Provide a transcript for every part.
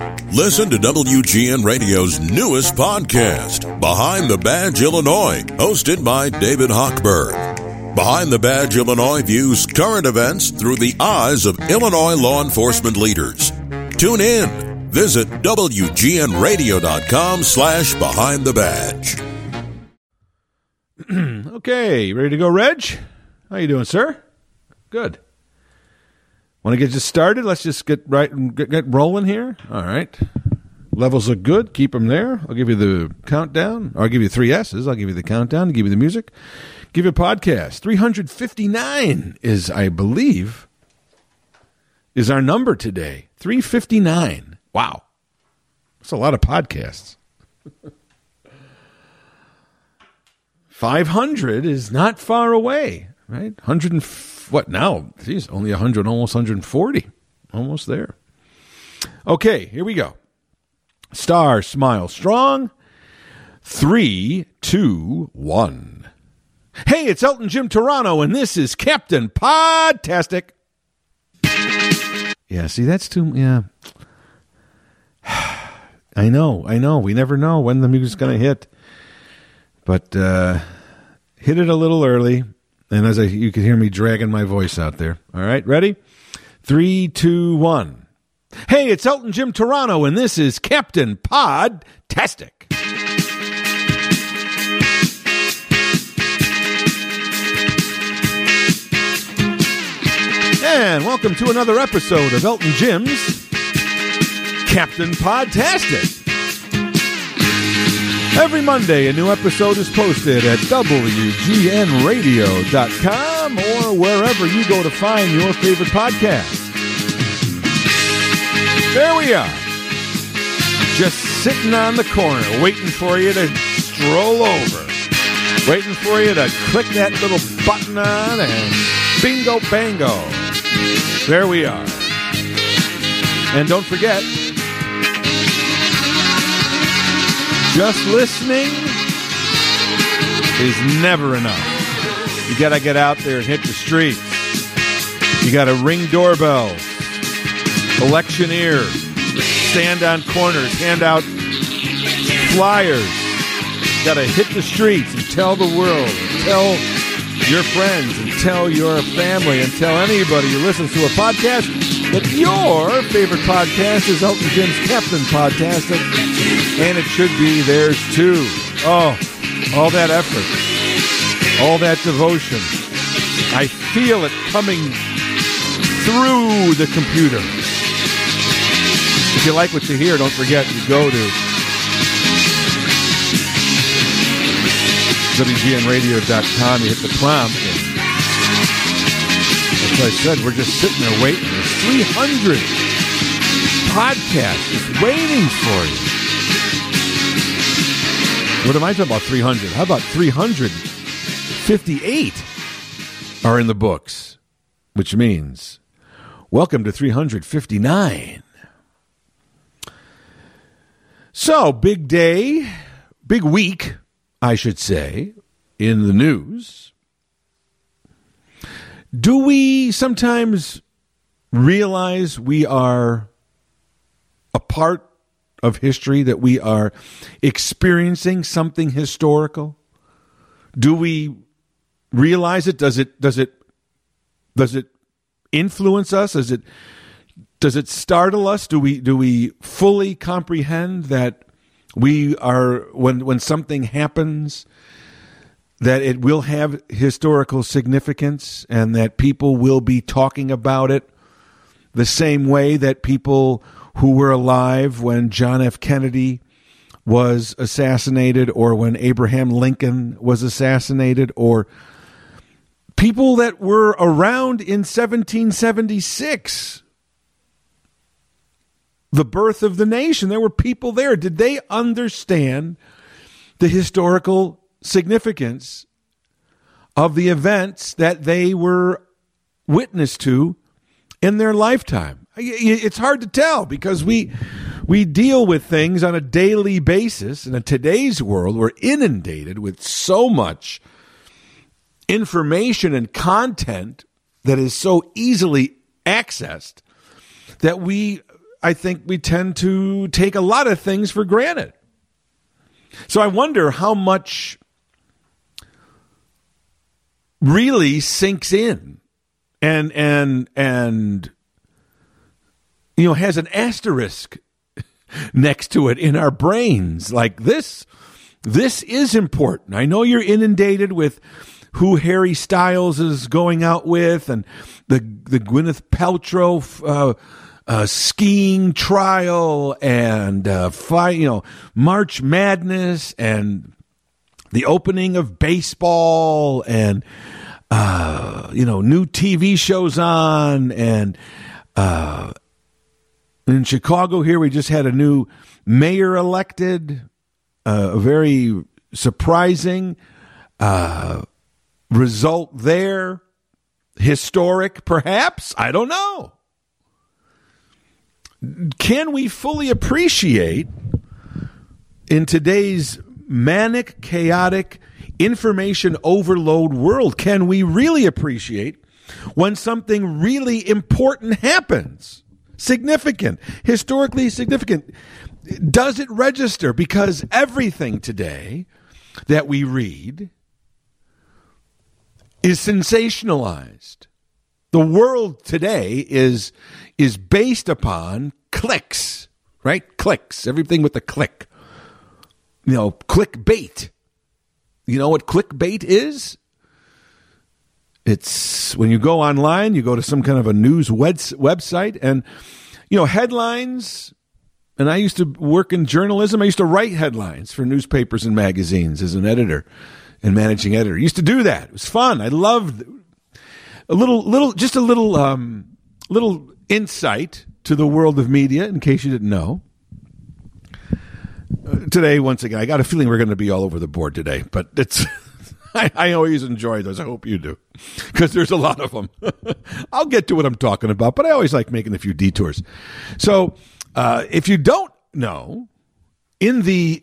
Listen to WGN Radio's newest podcast, Behind the Badge Illinois, hosted by David Hochberg. Behind the Badge Illinois views current events through the eyes of Illinois law enforcement leaders. Tune in. Visit WGNRadio.com/Behind the Badge. Okay, ready to go, Reg? How you doing, sir? Good. Want to get just started? Let's just get rolling here. All right. Levels look good. Keep them there. I'll give you the countdown. Or I'll give you 3 S's. I'll give you the countdown. I'll give you the music. Give you a podcast. 359 is, I believe, is our number today. 359. Wow. That's a lot of podcasts. 500 is not far away, right? 100 and what now? Geez, only 100, almost 140. Almost there. Okay, here we go. Star, smile strong. 3, 2, 1. Hey, it's Elton Jim Toronto, and this is Captain Podtastic. Yeah, see, that's too, yeah. I know. We never know when the music's going to hit. But hit it a little early. And you can hear me dragging my voice out there. All right, ready? 3, 2, 1. Hey, it's Elton Jim Toronto, and this is Captain Podtastic. And welcome to another episode of Elton Jim's Captain Podtastic. Every Monday, a new episode is posted at WGNRadio.com or wherever you go to find your favorite podcast. There we are. Just sitting on the corner, waiting for you to stroll over. Waiting for you to click that little button on and bingo bango. There we are. And don't forget, just listening is never enough. You got to get out there and hit the streets. You got to ring doorbells, electioneer, stand on corners, hand out flyers. You got to hit the streets and tell the world, and tell your friends, and tell your family, and tell anybody who listens to a podcast that your favorite podcast is Elton Jim's Captain Podtastic, and it should be theirs too. Oh, all that effort, all that devotion. I feel it coming through the computer. If you like what you hear, don't forget, you go to WGNRadio.com, you hit the prompt. As I said, we're just sitting there waiting. There's 300 podcasts just waiting for you. What am I talking about, 300? How about 358 are in the books? Which means, welcome to 359. So, big day, big week, I should say, in the news. Do we sometimes realize we are a part of history, that we are experiencing something historical? Do we realize it? Does it influence us? Does it startle us? Do we fully comprehend that we are, when something happens, that it will have historical significance and that people will be talking about it the same way that people who were alive when John F. Kennedy was assassinated, or when Abraham Lincoln was assassinated, or people that were around in 1776, the birth of the nation. There were people there. Did they understand the historical significance of the events that they were witness to in their lifetime? It's hard to tell, because we deal with things on a daily basis. And in today's world, we're inundated with so much information and content that is so easily accessed that we I think we tend to take a lot of things for granted. So I wonder how much really sinks in and has an asterisk next to it in our brains. Like this is important. I know you're inundated with who Harry Styles is going out with and the Gwyneth Paltrow skiing trial and March Madness and the opening of baseball and new TV shows on, and in Chicago here we just had a new mayor elected, a very surprising result there, historic perhaps, I don't know. Can we fully appreciate in today's manic, chaotic, information overload world, can we really appreciate when something really important happens? Significant, historically significant. Does it register? Because everything today that we read is sensationalized. The world today is based upon clicks, right? Clicks, everything with a click. Clickbait. You know what clickbait is? It's when you go online, you go to some kind of a news website, and, headlines. And I used to work in journalism. I used to write headlines for newspapers and magazines as an editor and managing editor. I used to do that. It was fun. I loved a little insight to the world of media, in case you didn't know. Today, once again, I got a feeling we're going to be all over the board today, but it's I always enjoy those. I hope you do, because there's a lot of them. I'll get to what I'm talking about, but I always like making a few detours. So, if you don't know, in the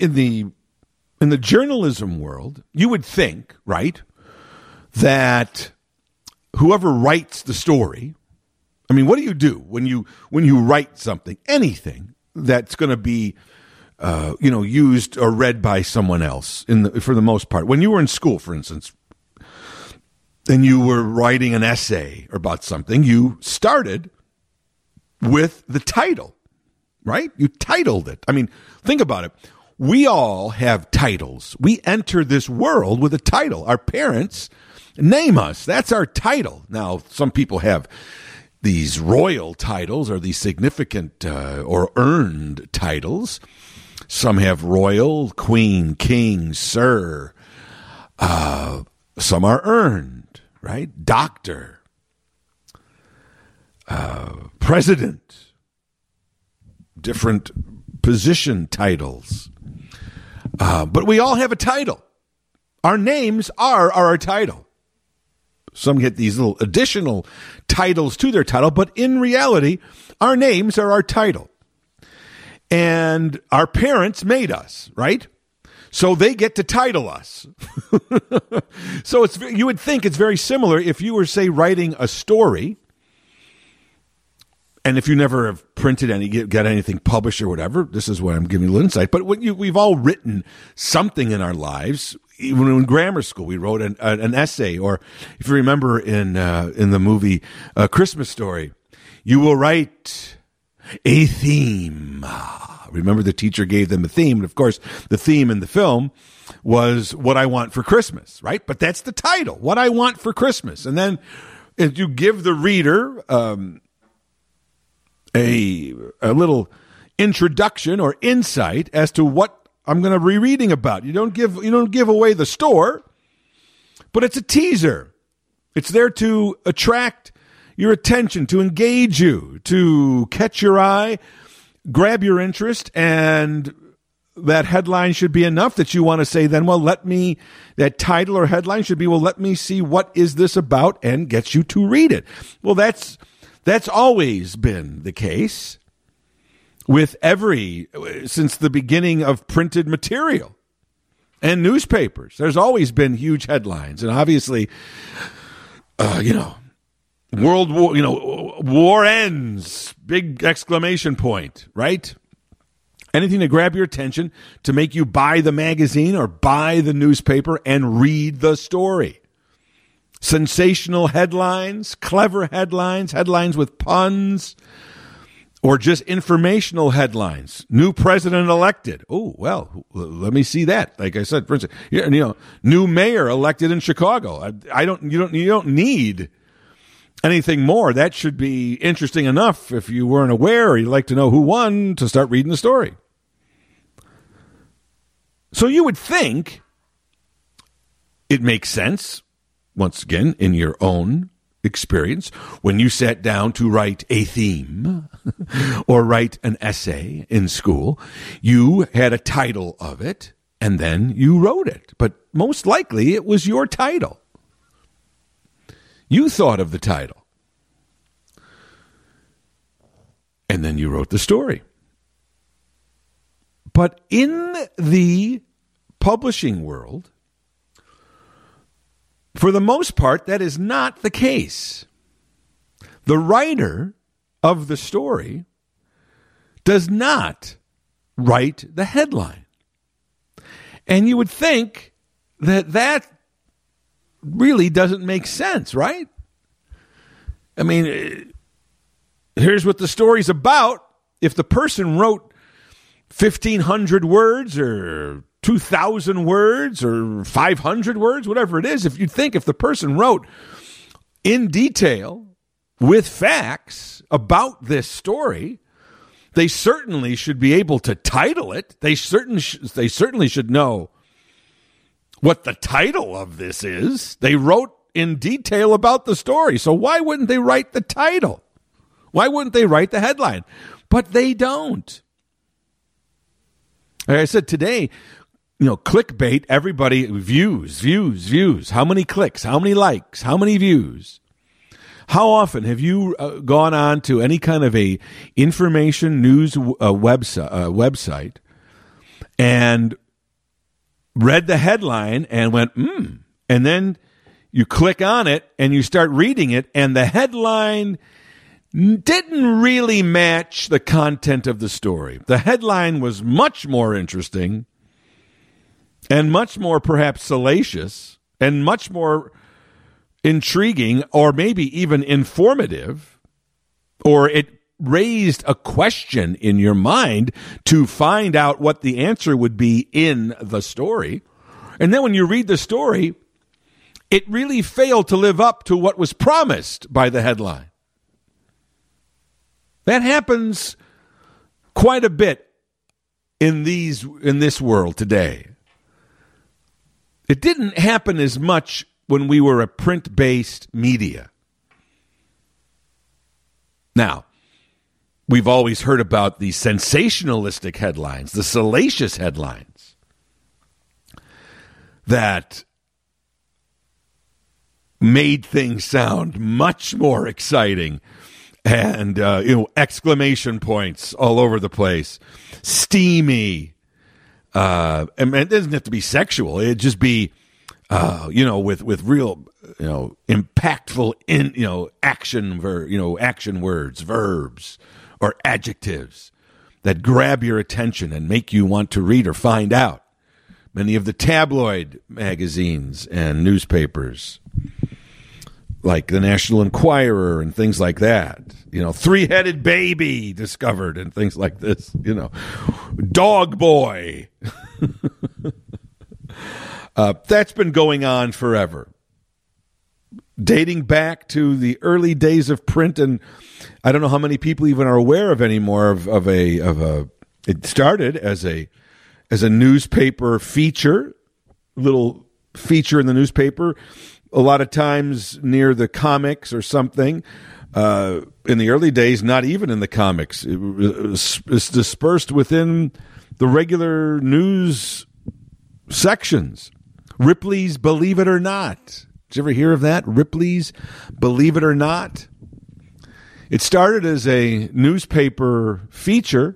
journalism world, you would think, right, that whoever writes the story, I mean, what do you do when you write something, anything that's going to be used or read by someone else for the most part? When you were in school, for instance, and you were writing an essay about something, you started with the title, right? You titled it. I mean, think about it. We all have titles. We enter this world with a title. Our parents name us. That's our title. Now, some people have these royal titles or these significant or earned titles. Some have royal, queen, king, sir. Some are earned, right? Doctor, president, different position titles. But we all have a title. Our names are our title. Some get these little additional titles to their title, but in reality, our names are our title. And our parents made us, right? So they get to title us. So you would think it's very similar if you were, say, writing a story, and if you never have printed got anything published or whatever. This is what I'm giving you a little insight. But we've all written something in our lives. Even in grammar school, we wrote an essay, or if you remember in the movie Christmas Story, you will write a theme. Remember, the teacher gave them a theme, and of course, the theme in the film was "What I Want for Christmas," right? But that's the title, "What I Want for Christmas," and then if you give the reader a little introduction or insight as to what I'm going to be reading about. You don't give away the store, but it's a teaser. It's there to attract your attention, to engage you, to catch your eye, grab your interest, and that headline should be enough that you want to say then, that title or headline should be, let me see what is this about, and gets you to read it. Well, that's always been the case with since the beginning of printed material and newspapers. There's always been huge headlines. And obviously, World War, war ends, big exclamation point, right? Anything to grab your attention, to make you buy the magazine or buy the newspaper and read the story. Sensational headlines, clever headlines, headlines with puns, or just informational headlines. New president elected. Oh, well, let me see that. Like I said, for instance, new mayor elected in Chicago. You don't need anything more. That should be interesting enough if you weren't aware or you'd like to know who won to start reading the story. So you would think it makes sense, once again, in your own experience, when you sat down to write a theme or write an essay in school, you had a title of it and then you wrote it. But most likely it was your title. You thought of the title. And then you wrote the story. But in the publishing world, for the most part, that is not the case. The writer of the story does not write the headline. And you would think that really doesn't make sense, right? I mean, here's what the story's about. If the person wrote 1,500 words or 2,000 words or 500 words, whatever it is, if the person wrote in detail with facts about this story, they certainly should be able to title it. They certainly should know what the title of this is. They wrote in detail about the story. So why wouldn't they write the title? Why wouldn't they write the headline? But they don't. Like I said today, clickbait, everybody, views. How many clicks? How many likes? How many views? How often have you gone on to any kind of a information news website and read the headline and went, and then you click on it and you start reading it and the headline didn't really match the content of the story. The headline was much more interesting and much more perhaps salacious and much more intriguing or maybe even informative, or it raised a question in your mind to find out what the answer would be in the story. And then when you read the story, it really failed to live up to what was promised by the headline. That happens quite a bit in this world today. It didn't happen as much when we were a print-based media. Now, we've always heard about the sensationalistic headlines, the salacious headlines that made things sound much more exciting and, exclamation points all over the place. Steamy. And it doesn't have to be sexual. It'd just be, with real, impactful, action words, verbs, or adjectives that grab your attention and make you want to read or find out. Many of the tabloid magazines and newspapers, like the National Enquirer and things like that, three-headed baby discovered and things like this, dog boy. That's been going on forever, dating back to the early days of print, and I don't know how many people even are aware of anymore of a. It started as a newspaper feature, little feature in the newspaper. A lot of times near the comics or something. In the early days, not even in the comics. It's dispersed within the regular news sections. Ripley's Believe It or Not. Did you ever hear of that? Ripley's Believe It or Not? It started as a newspaper feature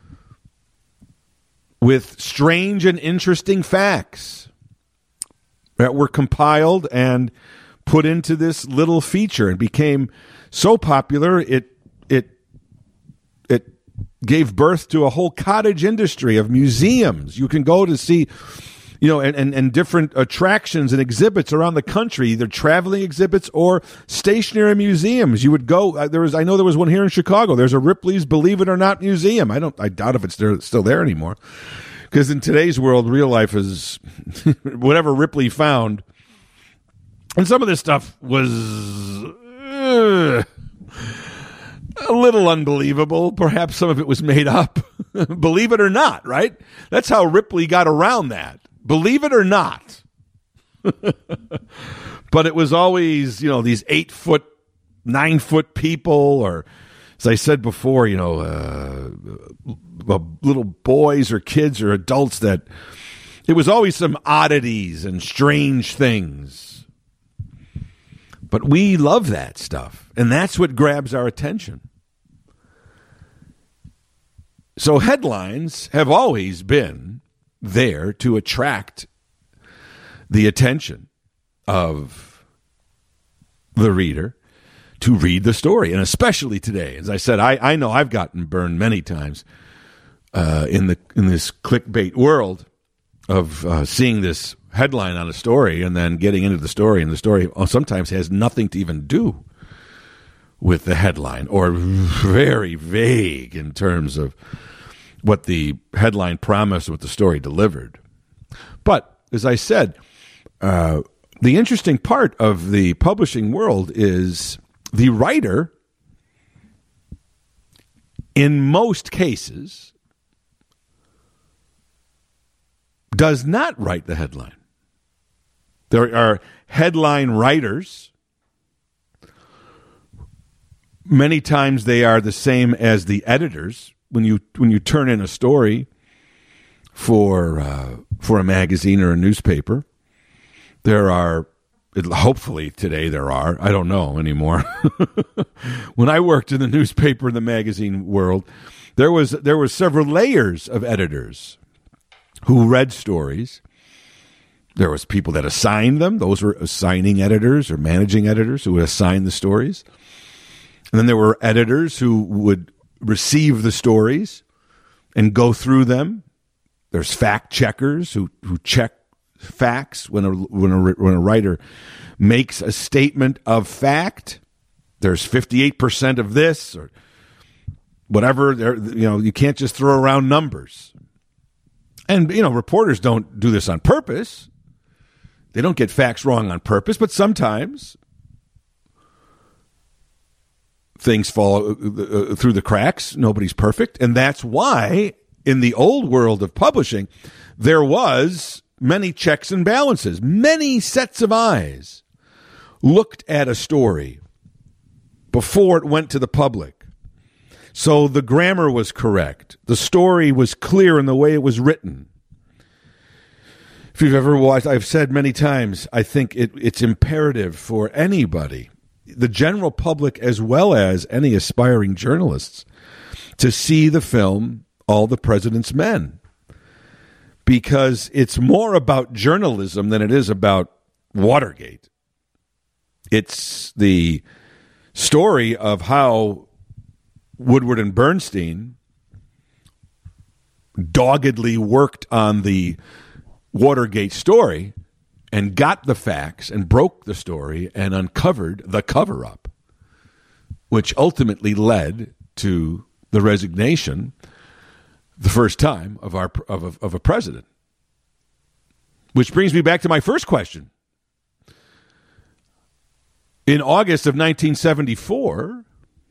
with strange and interesting facts that were compiled and put into this little feature and became so popular it gave birth to a whole cottage industry of museums. You can go to see, and different attractions and exhibits around the country, either traveling exhibits or stationary museums. You would go. I know there was one here in Chicago. There's a Ripley's Believe It or Not museum. I doubt if it's still there anymore, because in today's world, real life is whatever Ripley found, and some of this stuff was a little unbelievable. Perhaps some of it was made up. Believe it or not, right? That's how Ripley got around that. Believe it or not. But it was always, these 8-foot, 9-foot people, or as I said before, little boys or kids or adults, that it was always some oddities and strange things. But we love that stuff, and that's what grabs our attention. So headlines have always been there to attract the attention of the reader to read the story, and especially today. As I said, I know I've gotten burned many times in this clickbait world of seeing this headline on a story and then getting into the story, and the story sometimes has nothing to even do with the headline, or very vague in terms of what the headline promised, what the story delivered. But as I said, the interesting part of the publishing world is the writer, in most cases, does not write the headline. There are headline writers. Many times they are the same as the editors. When you turn in a story for a magazine or a newspaper, there are, hopefully today there are, I don't know anymore. When I worked in the newspaper and the magazine world, there was several layers of editors who read stories. There was people that assigned them. Those were assigning editors or managing editors who would assign the stories. And then there were editors who would receive the stories and go through them. There's fact checkers who check facts when a writer makes a statement of fact. There's 58% of this or whatever. You can't just throw around numbers. And reporters don't do this on purpose. They don't get facts wrong on purpose, but sometimes things fall through the cracks. Nobody's perfect. And that's why in the old world of publishing, there was many checks and balances. Many sets of eyes looked at a story before it went to the public. So the grammar was correct. The story was clear in the way it was written. If you've ever watched, I've said many times, I think it's imperative for anybody, the general public as well as any aspiring journalists, to see the film All the President's Men, because it's more about journalism than it is about Watergate. It's the story of how Woodward and Bernstein doggedly worked on the Watergate story and got the facts and broke the story and uncovered the cover-up, which ultimately led to the resignation the first time of a president. Which brings me back to my first question. In August of 1974,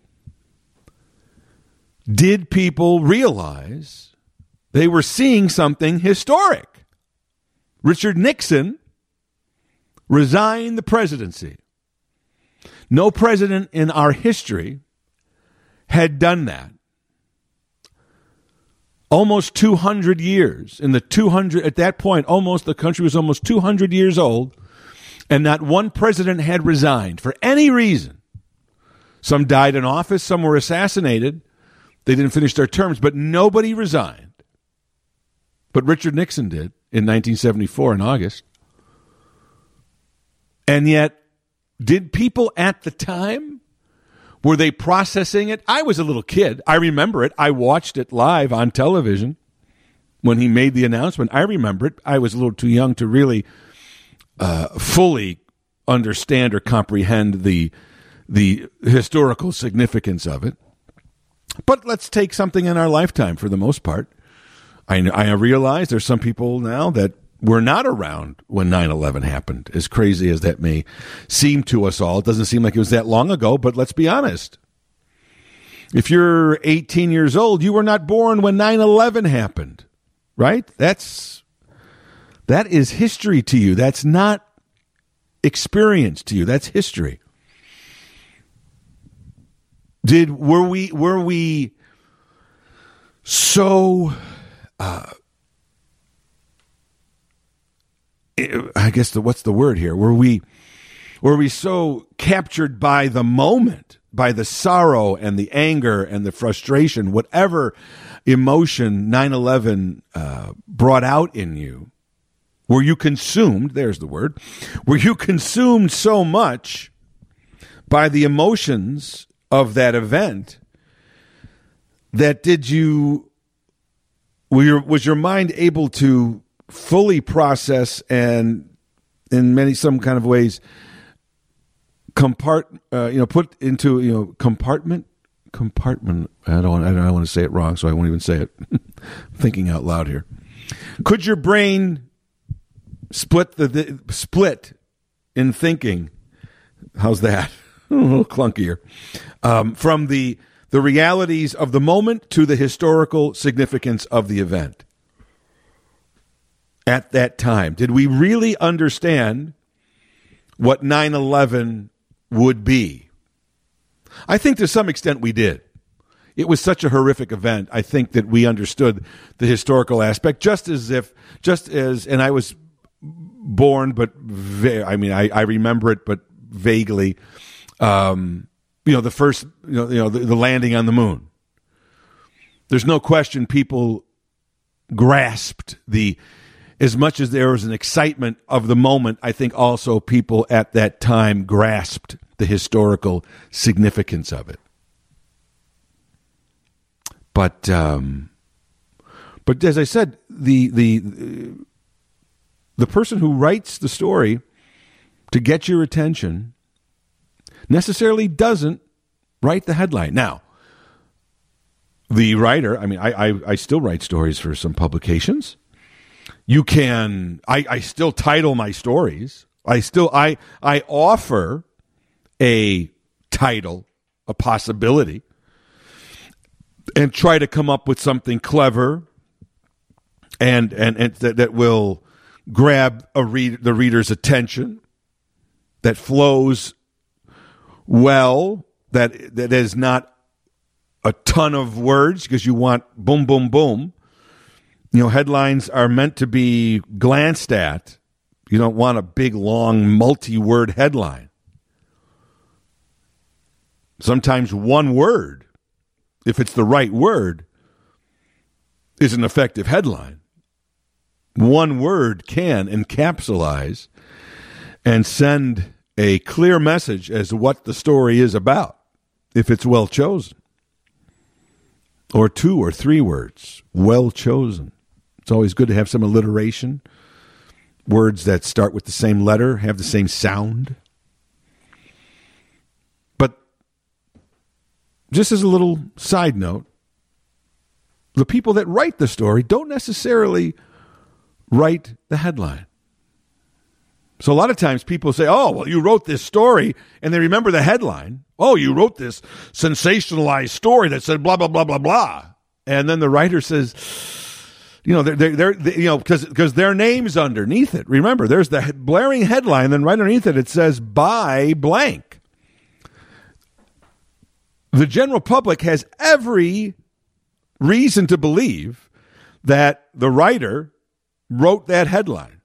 did people realize they were seeing something historic? Richard Nixon resigned the presidency. No president in our history had done that. Almost 200 years. At that point, the country was almost 200 years old, and not one president had resigned for any reason. Some died in office, some were assassinated. They didn't finish their terms, but nobody resigned. But Richard Nixon did in 1974 in August. And yet, did people at the time, were they processing it? I was a little kid. I remember it. I watched it live on television when he made the announcement. I remember it. I was a little too young to really fully understand or comprehend the historical significance of it. But let's take something in our lifetime for the most part. I realize there's some people now that were not around when 9/11 happened, as crazy as that may seem to us all. It doesn't seem like it was that long ago, but let's be honest. If you're 18 years old, you were not born when 9/11 happened, right? That is history to you. That's not experience to you. That's history. Were we so I guess what's the word here? Were we so captured by the moment, by the sorrow and the anger and the frustration, whatever emotion 9/11 brought out in you? Were you consumed? There's the word. Were you consumed so much by the emotions of that event that was your mind able to fully process and in some kind of ways put into compartment. I don't want to say it wrong, so I won't even say it. Thinking out loud here. Could your brain split in thinking? How's that? A little clunkier. From the realities of the moment to the historical significance of the event. At that time, did we really understand what 9/11 would be? I think to some extent we did. It was such a horrific event. I think that we understood the historical aspect, just as, and I was born, but I remember it, but vaguely. The first, the landing on the moon. There's no question people grasped as much as there was an excitement of the moment, I think also people at that time grasped the historical significance of it. But as I said, the person who writes the story to get your attention necessarily doesn't write the headline. Now, the writer, I still write stories for some publications. I still title my stories. I offer a title, a possibility, and try to come up with something clever and that will grab the reader's attention, that flows well, that is not a ton of words because you want boom, boom, boom. Headlines are meant to be glanced at. You don't want a big, long, multi-word headline. Sometimes one word, if it's the right word, is an effective headline. One word can encapsulize and send a clear message as to what the story is about, if it's well chosen. Or 2 or 3 words, well chosen. It's always good to have some alliteration. Words that start with the same letter, have the same sound. But just as a little side note, the people that write the story don't necessarily write the headline. So a lot of times people say, oh, well, you wrote this story, and they remember the headline. Oh, you wrote this sensationalized story that said blah, blah, blah, blah, blah. And then the writer says, because their name's underneath it. Remember, there's the blaring headline, then right underneath it, it says by blank. The general public has every reason to believe that the writer wrote that headline.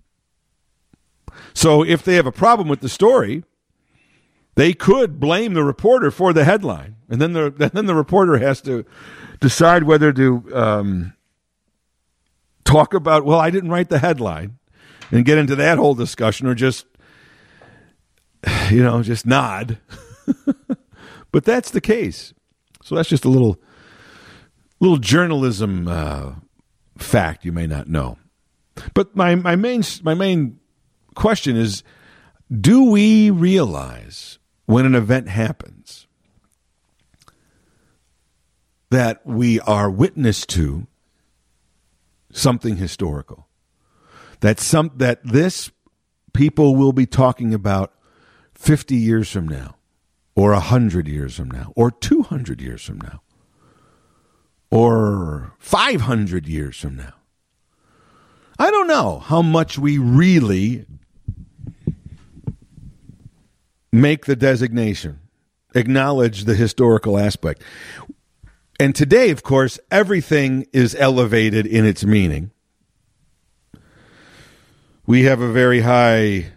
So if they have a problem with the story, they could blame the reporter for the headline, and then the reporter has to decide whether to talk about, well, I didn't write the headline, and get into that whole discussion, or just just nod. But that's the case. So that's just a little journalism fact you may not know. But my main question is, do we realize when an event happens that we are witness to something historical? That this people will be talking about 50 years from now, or 100 years from now, or 200 years from now, or 500 years from now. I don't know how much we really make the designation, acknowledge the historical aspect. And today, of course, everything is elevated in its meaning. We have a very high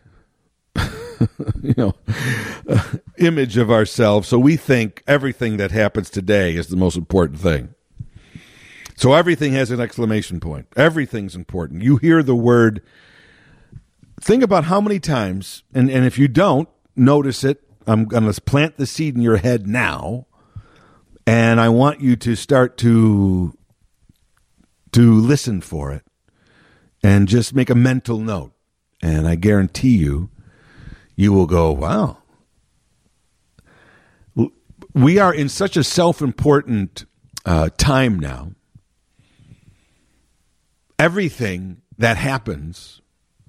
image of ourselves, so we think everything that happens today is the most important thing. So everything has an exclamation point. Everything's important. You hear the word. Think about how many times, and if you don't notice it, I'm going to plant the seed in your head now, and I want you to start to listen for it and just make a mental note. And I guarantee you will go, wow. We are in such a self-important time now. Everything that happens,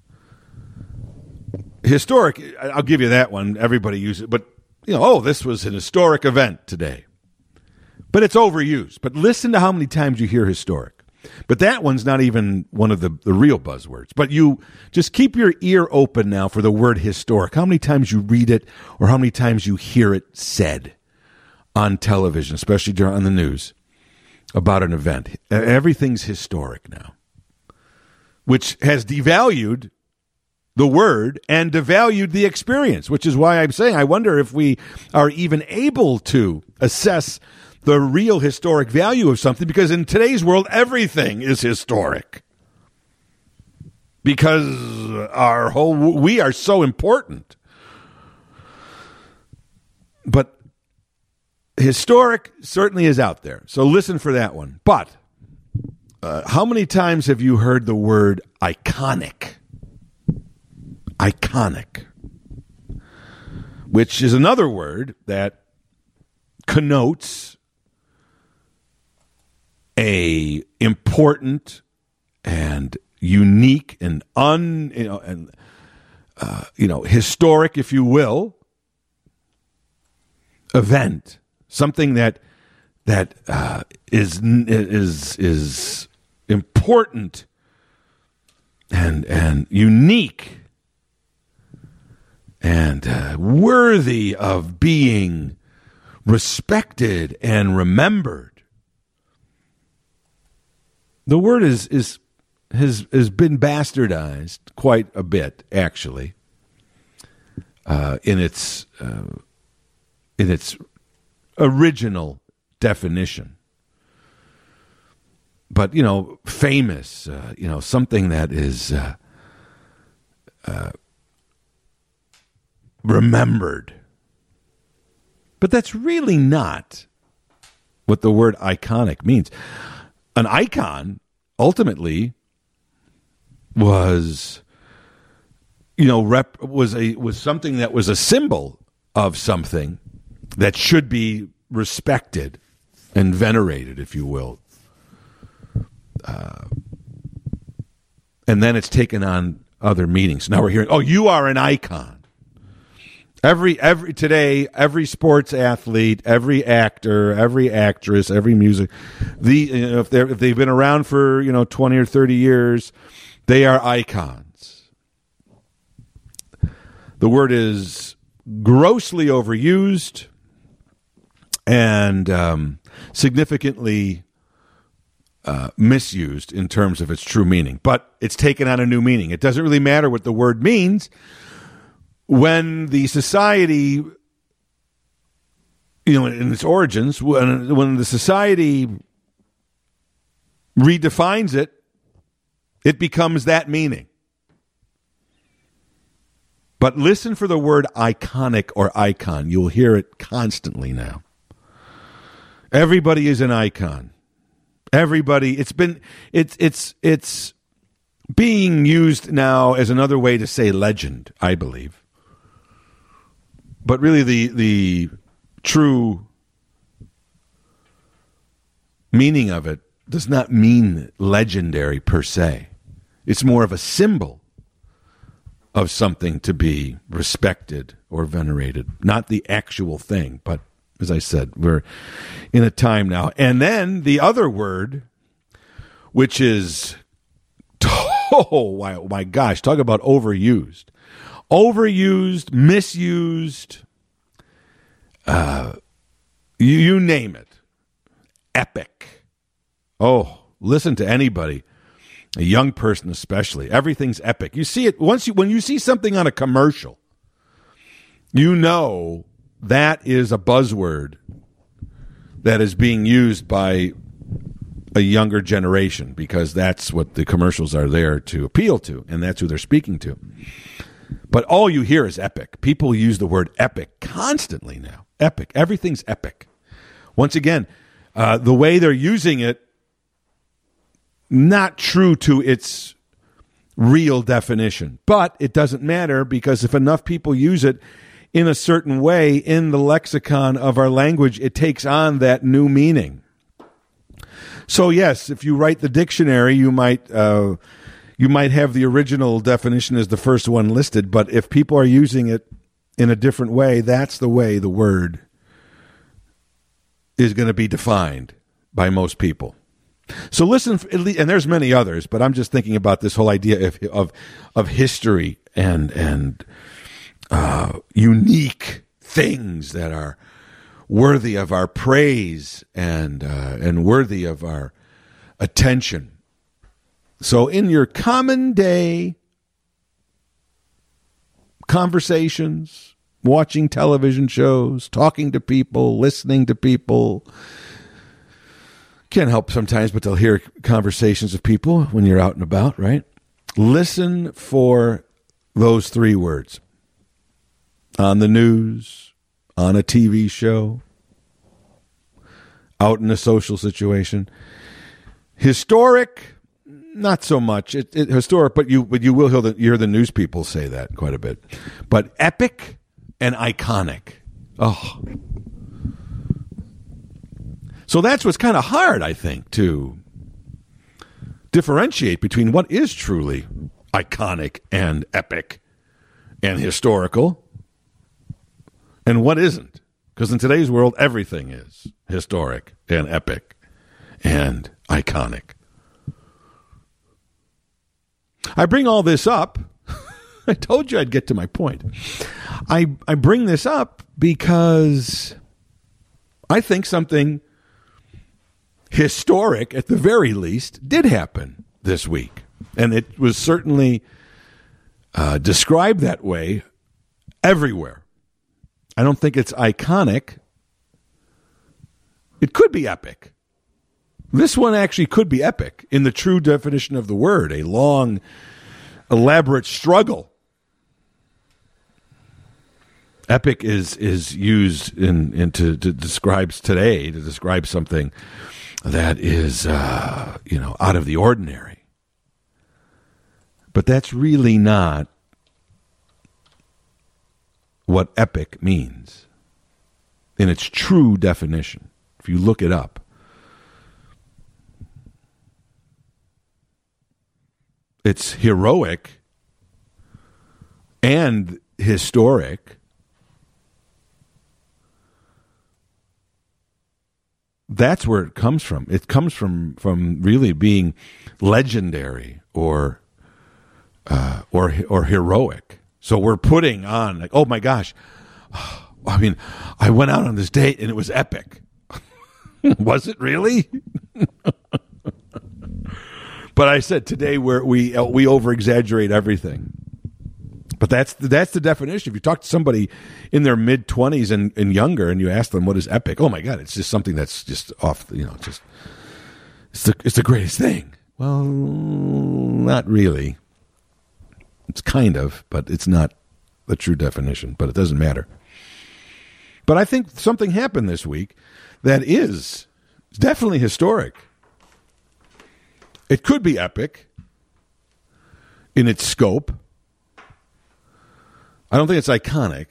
historic, I'll give you that one. Everybody uses it. But, this was an historic event today. But it's overused. But listen to how many times you hear historic. But that one's not even one of the real buzzwords. But you just keep your ear open now for the word historic. How many times you read it or how many times you hear it said on television, especially on the news, about an event. Everything's historic now, which has devalued the word and devalued the experience, which is why I'm saying I wonder if we are even able to assess the real historic value of something, because in today's world, everything is historic. Because we are so important. But historic certainly is out there. So listen for that one. But how many times have you heard the word iconic? Iconic. Which is another word that connotes a important and unique and historic, if you will, event, something that is important and unique and worthy of being respected and remembered. The word has been bastardized quite a bit, actually, in its original definition. But famous, something that is remembered. But that's really not what the word iconic means. An icon ultimately was something that was a symbol of something that should be respected and venerated, if you will. And then it's taken on other meanings. Now we're hearing, you are an icon. Today, every sports athlete, every actor, every actress, every music, if they've been around for 20 or 30 years, they are icons. The word is grossly overused and significantly misused in terms of its true meaning. But it's taken on a new meaning. It doesn't really matter what the word means. When the society, in its origins, when the society redefines it, it becomes that meaning. But listen for the word iconic or icon. You'll hear it constantly now. Everybody is an icon. Everybody, it's being used now as another way to say legend, I believe. But really the true meaning of it does not mean legendary per se. It's more of a symbol of something to be respected or venerated, not the actual thing. But as I said, we're in a time now. And then the other word, which is, oh my gosh, talk about overused. Overused, misused, you name it. Epic. Oh, listen to anybody, a young person especially. Everything's epic. You see it when you see something on a commercial, you know that is a buzzword that is being used by a younger generation because that's what the commercials are there to appeal to, and that's who they're speaking to. But all you hear is epic. People use the word epic constantly now. Epic. Everything's epic. Once again, the way they're using it, not true to its real definition. But it doesn't matter because if enough people use it in a certain way in the lexicon of our language, it takes on that new meaning. So yes, if you write the dictionary, you might have the original definition as the first one listed, but if people are using it in a different way, that's the way the word is going to be defined by most people. So listen, and there's many others, but I'm just thinking about this whole idea of history and unique things that are worthy of our praise and worthy of our attention. So in your common day conversations, watching television shows, talking to people, listening to people, can't help sometimes but to hear conversations of people when you're out and about, right? Listen for those three words. On the news, on a TV show, out in a social situation. Historic, not so much. Historic, but you will hear the news people say that quite a bit. But epic and iconic. Oh. So that's what's kind of hard, I think, to differentiate between what is truly iconic and epic and historical and what isn't. Because in today's world, everything is historic and epic and iconic. I bring all this up. I told you I'd get to my point. I bring this up because I think something historic, at the very least, did happen this week. And it was certainly described that way everywhere. I don't think it's iconic. It could be epic. This one actually could be epic in the true definition of the word, a long, elaborate struggle. Epic is used to describe today, to describe something that is, out of the ordinary. But that's really not what epic means in its true definition. If you look it up, it's heroic and historic. That's where it comes from. It comes from really being legendary or heroic. So we're putting on like, oh my gosh, I mean, I went out on this date and it was epic. Was it really? But I said today we over exaggerate everything. But that's the definition. If you talk to somebody in their mid-20s and younger, and you ask them what is epic, oh my God, it's just something that's just off. It's the greatest thing. Well, not really. It's kind of, but it's not the true definition, but it doesn't matter. But I think something happened this week that is definitely historic. It could be epic in its scope. I don't think it's iconic.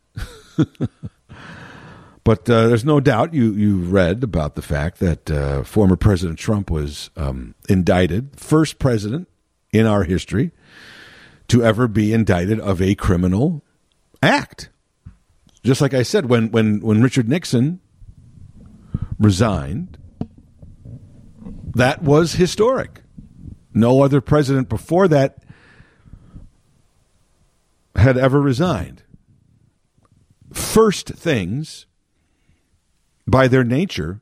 But there's no doubt you read about the fact that former President Trump was indicted, first president in our history to ever be indicted of a criminal act. Just like I said, when Richard Nixon resigned, that was historic. No other president before that had ever resigned. First things, by their nature,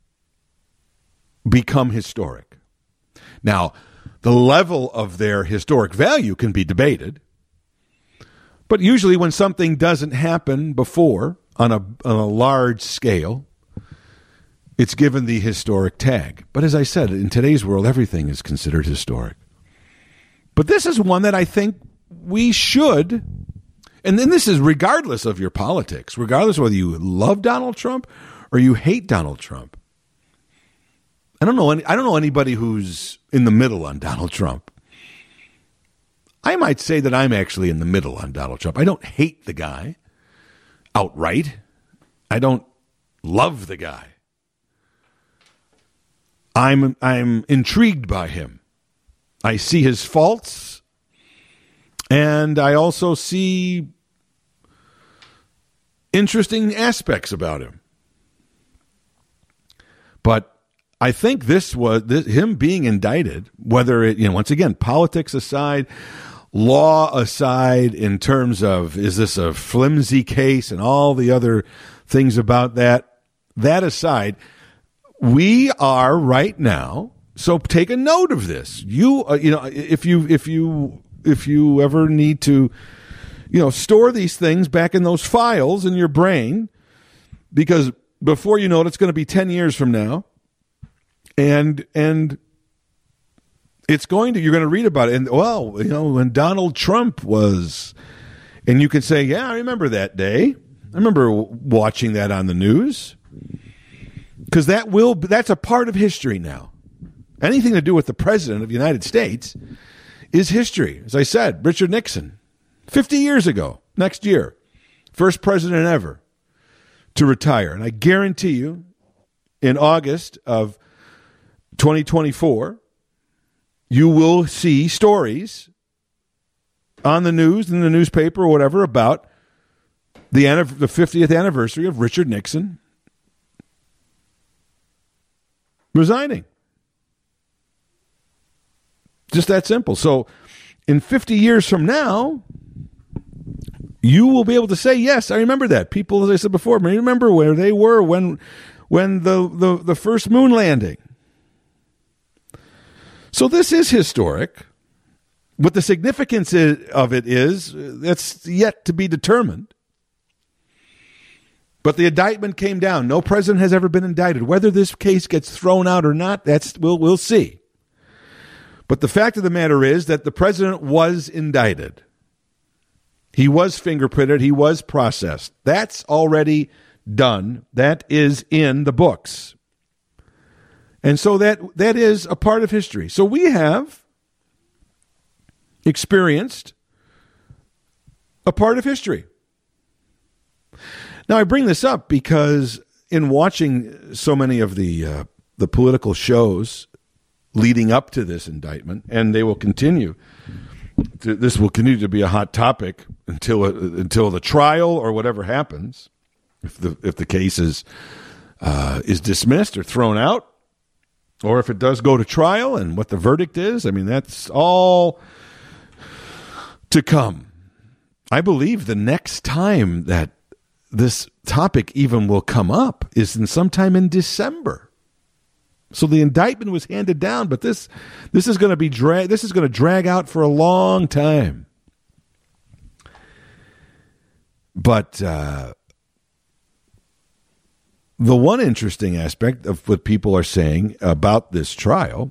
become historic. Now, the level of their historic value can be debated, but usually when something doesn't happen before on a large scale, it's given the historic tag. But as I said, in today's world, everything is considered historic. But this is one that I think we should, and then this is regardless of your politics, regardless of whether you love Donald Trump or you hate Donald Trump. I don't know anybody who's in the middle on Donald Trump. I might say that I'm actually in the middle on Donald Trump. I don't hate the guy outright. I don't love the guy. I'm intrigued by him. I see his faults, and I also see interesting aspects about him. But I think him being indicted, whether it, once again, politics aside, law aside, in terms of is this a flimsy case and all the other things about that aside, we are right now. So take a note of this. If you ever need to, store these things back in those files in your brain, because before you know it, it's going to be 10 years from now. And you're going to read about it. And, when Donald Trump was, and you could say, yeah, I remember that day. I remember watching that on the news. Because that's a part of history now. Anything to do with the president of the United States is history. As I said, Richard Nixon, 50 years ago, next year, first president ever to retire. And I guarantee you, in August of 2024, you will see stories on the news, in the newspaper or whatever, about the 50th anniversary of Richard Nixon resigning. Just that simple. So in 50 years from now, you will be able to say, yes, I remember that. People, as I said before, may remember where they were when the first moon landing. So this is historic. What the significance of it is, that's yet to be determined. But the indictment came down. No president has ever been indicted. Whether this case gets thrown out or not, we'll see. But the fact of the matter is that the president was indicted. He was fingerprinted. He was processed. That's already done. That is in the books. And so that is a part of history. So we have experienced a part of history. Now, I bring this up because in watching so many of the political shows leading up to this indictment, and they will continue. This will continue to be a hot topic until the trial or whatever happens. If the case is dismissed or thrown out, or if it does go to trial and what the verdict is, I mean, that's all to come. I believe the next time that this topic even will come up is sometime in December. So the indictment was handed down, but this is going to drag out for a long time. But the one interesting aspect of what people are saying about this trial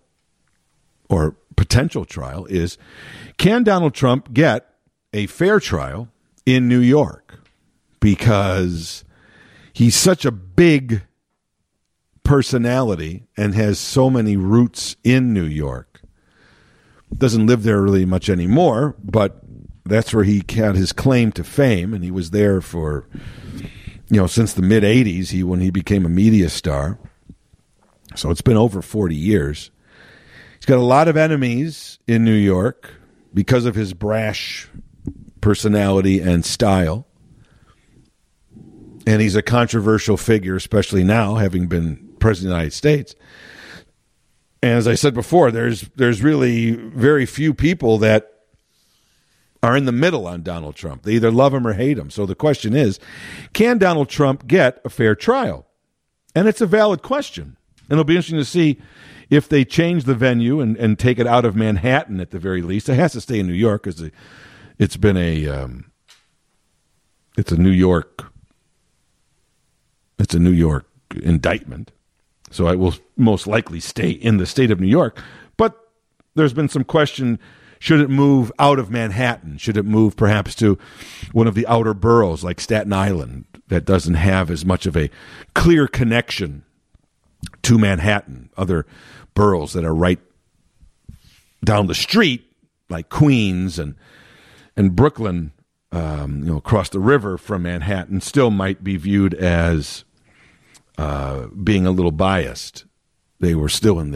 or potential trial is, can Donald Trump get a fair trial in New York because he's such a big personality and has so many roots in New York. Doesn't live there really much anymore, but that's where he had his claim to fame, and he was there for, since the mid-'80s, when he became a media star. So it's been over 40 years. He's got a lot of enemies in New York because of his brash personality and style. And he's a controversial figure, especially now, having been president of the United States. And as I said before, there's really very few people that are in the middle on Donald Trump. They either love him or hate him. So the question is, can Donald Trump get a fair trial? And it's a valid question. And it'll be interesting to see if they change the venue and take it out of Manhattan at the very least. It has to stay in New York because it's been it's a New York indictment. So it will most likely stay in the state of New York. But there's been some question, should it move out of Manhattan? Should it move perhaps to one of the outer boroughs like Staten Island that doesn't have as much of a clear connection to Manhattan? Other boroughs that are right down the street like Queens and Brooklyn, across the river from Manhattan, still might be viewed as being a little biased. They were still in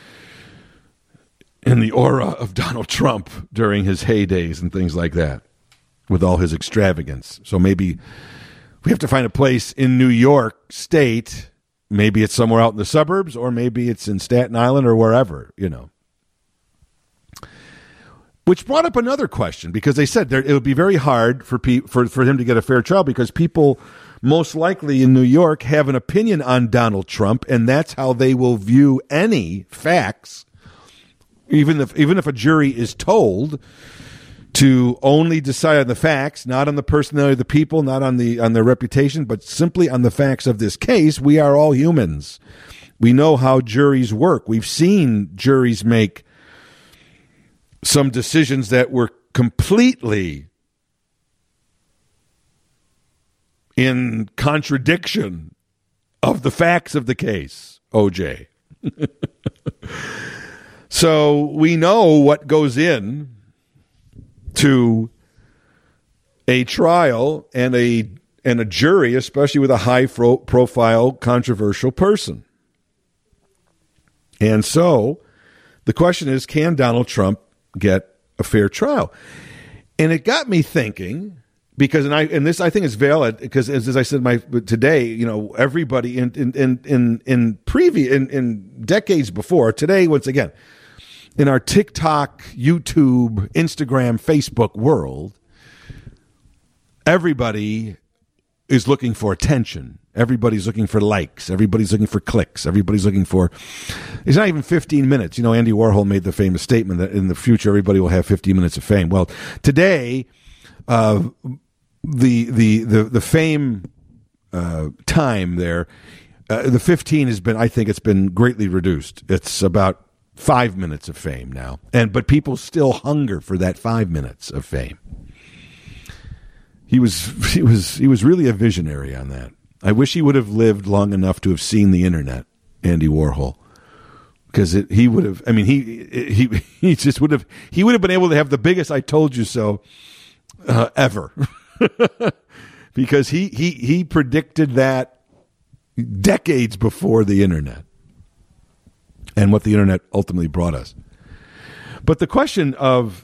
the aura of Donald Trump during his heydays and things like that, with all his extravagance. So maybe we have to find a place in New York State. Maybe it's somewhere out in the suburbs, or maybe it's in Staten Island or wherever, Which brought up another question, because they said it would be very hard for him to get a fair trial because people most likely in New York have an opinion on Donald Trump, and that's how they will view any facts, even if a jury is told to only decide on the facts, not on the personality of the people, not on their reputation, but simply on the facts of this case. We are all humans. We know how juries work. We've seen juries make some decisions that were completely in contradiction of the facts of the case, OJ. So we know what goes in to a trial and a jury, especially with a high profile controversial person. And so the question is, can Donald Trump get a fair trial? And it got me thinking, because this I think is valid, because as I said today, everybody in decades before, today once again, in our TikTok, YouTube, Instagram, Facebook world, everybody is looking for attention. Everybody's looking for likes. Everybody's looking for clicks. Everybody's looking for... It's not even 15 minutes. Andy Warhol made the famous statement that in the future everybody will have 15 minutes of fame. Well, today, the fame time there, the 15 has been... I think it's been greatly reduced. It's about 5 minutes of fame now, but people still hunger for that 5 minutes of fame. He was really a visionary on that. I wish he would have lived long enough to have seen the internet, Andy Warhol, because he would have. I mean, he just would have. He would have been able to have the biggest "I told you so" ever, because he predicted that decades before the internet and what the internet ultimately brought us. But the question of,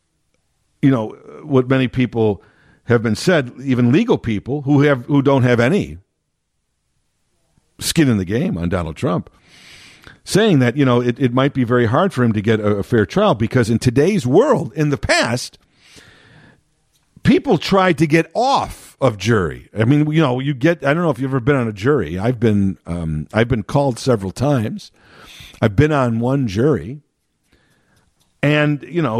what many people have been said, even legal people who don't have any skin in the game on Donald Trump, saying that, it might be very hard for him to get a fair trial because in today's world, in the past, people tried to get off of jury. I mean, I don't know if you've ever been on a jury. I've been called several times. I've been on one jury. And,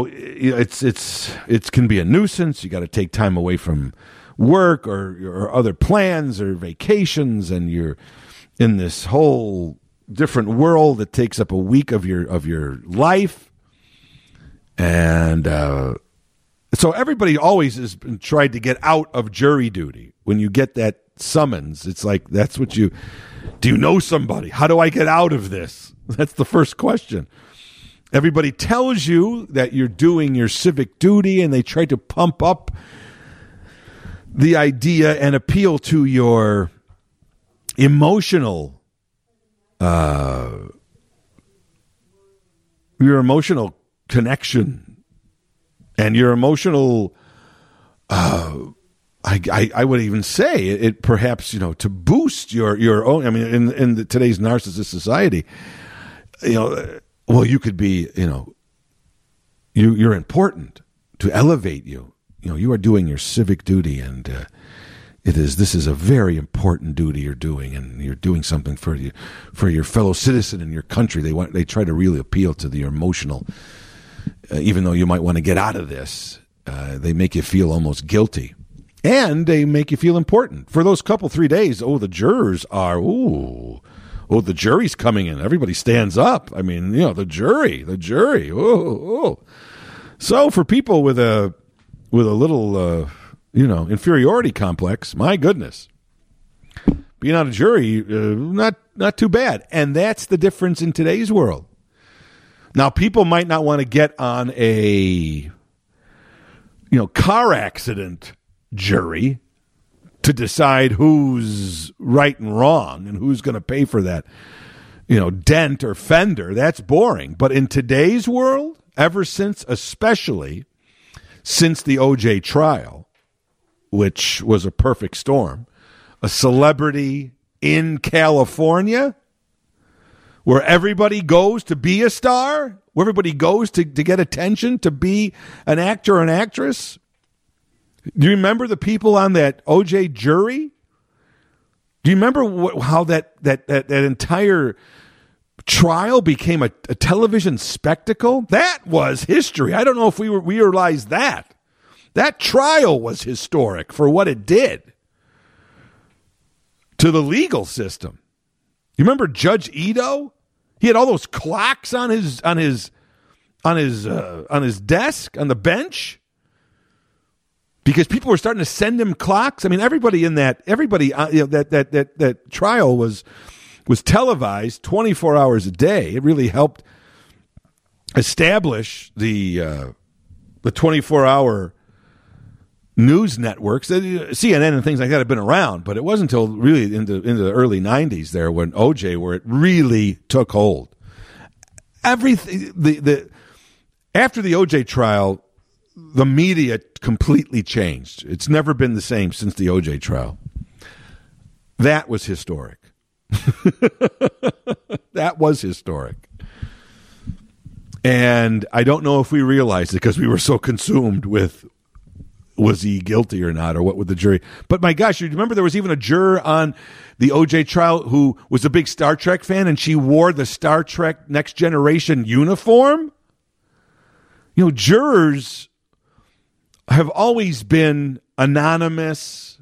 it can be a nuisance. You got to take time away from work or other plans or vacations, and you're in this whole different world that takes up a week of your life. And So everybody always has been tried to get out of jury duty. When you get that summons, it's like, that's what do you know somebody? How do I get out of this? That's the first question. Everybody tells you that you're doing your civic duty, and they try to pump up the idea and appeal to your emotional connection and your emotional I would even say it perhaps, to boost your own. I mean, in today's narcissist society, well, you could be, you're important to elevate you. You are doing your civic duty, and this is a very important duty you're doing, and you're doing something for your fellow citizen in your country. They try to really appeal to the emotional, even though you might want to get out of this. They make you feel almost guilty, and they make you feel important for those 3 days. Oh, the jurors are the jury's coming in. Everybody stands up. I mean, the jury. Oh. So for people with a little, inferiority complex, my goodness, being on a jury, not too bad. And that's the difference in today's world. Now, people might not want to get on a, car accident jury to decide who's right and wrong and who's going to pay for that, dent or fender. That's boring. But in today's world, especially since the O.J. trial, which was a perfect storm, a celebrity in California where everybody goes to be a star, where everybody goes to get attention, to be an actor or an actress. Do you remember the people on that O.J. jury? Do you remember how that entire trial became a television spectacle? That was history. I don't know if we realized that. That trial was historic for what it did to the legal system. You remember Judge Ito? He had all those clocks on his desk, on the bench, because people were starting to send him clocks. I mean, that trial was televised 24 hours a day. It really helped establish the 24-hour news networks. CNN and things like that have been around, but it wasn't until really into the early 90s there when OJ, where it really took hold. Everything after the OJ trial, the media completely changed. It's never been the same since the OJ trial. That was historic. That was historic. And I don't know if we realized it because we were so consumed with, was he guilty or not, or what would the jury. But my gosh, you remember there was even a juror on the OJ trial who was a big Star Trek fan, and she wore the Star Trek Next Generation uniform? Jurors have always been anonymous.